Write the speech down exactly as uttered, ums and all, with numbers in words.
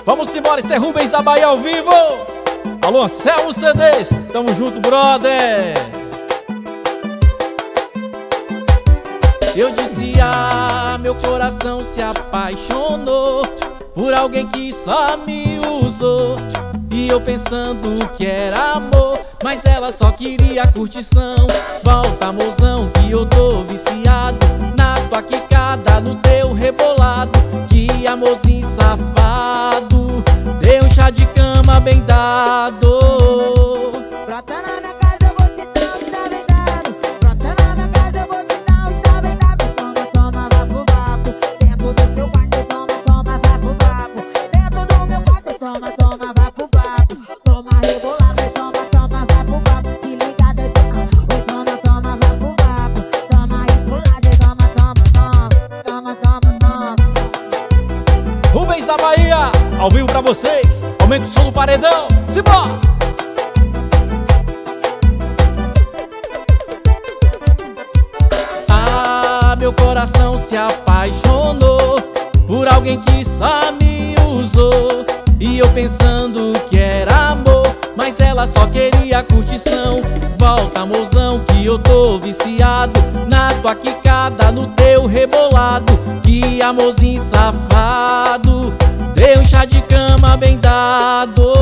Vamos embora, esse é Rubens da Bahia ao vivo. Alô, Anselmo C Ds, tamo junto, brother. Eu dizia, meu coração se apaixonou por alguém que só me usou. E eu pensando que era amor, mas ela só queria curtição. Volta, mozão, que eu tô viciado na tua quicada, no teu rebolado. Que amorzinho safado, dei um chá de cama bem dado. Brota na minha casa, eu vou te dar um chá bem dado. Brota na minha casa, eu vou te dar um chá bem dado. Toma, toma, vapo, vapo. Dentro do seu quarto, toma, toma, vapo, vapo. Dentro do meu quarto, toma, toma, vapo, vapo. Toma rebolado, toma, toma, vapo, vapo. Se liga, daí toma, oi, toma, toma, vapo, vapo. Toma rebolado, toma, toma, toma, toma, toma, toma. Rubens da Bahia, ao vivo pra vocês. Aumenta o som do paredão, simbora! Ah, meu coração se apaixonou por alguém que só me usou. E eu pensando que era amor, mas ela só queria curtição. Volta, mozão, que eu tô viciado na tua quicada, no teu rebolado. Que amorzinho safado, dei um chá de cama bem dado.